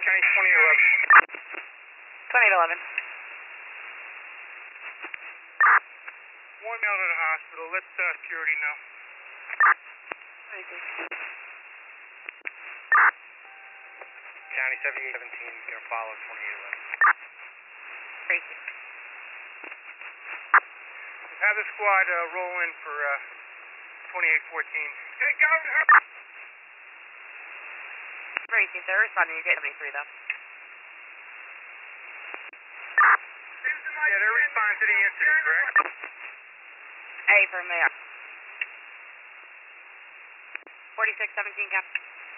County 2811. 2811. One mail to the hospital. Let security know. County 7817 is going to follow 2811. Crazy. Have the squad roll in for 2814. Take out her. Crazy. If they're responding, you're getting 73 though. Yeah, they're responding to the incident, correct? A for mayor. 4617 cap.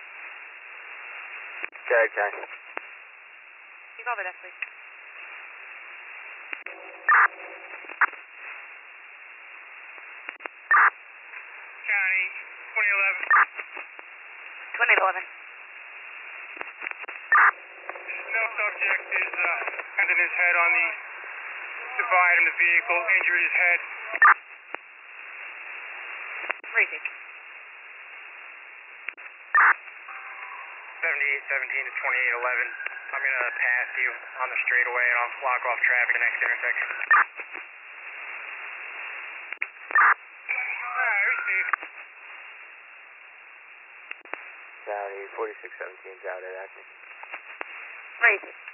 Okay. You call the desk, please. County 2011. 2811. No subject is having his head on the divide in the vehicle, injured his head. Crazy. 7817 to 2811. I'm going to pass you on the straightaway and I'll block off traffic at the next intersection. Alright, received. County 4617's out at acting. Crazy.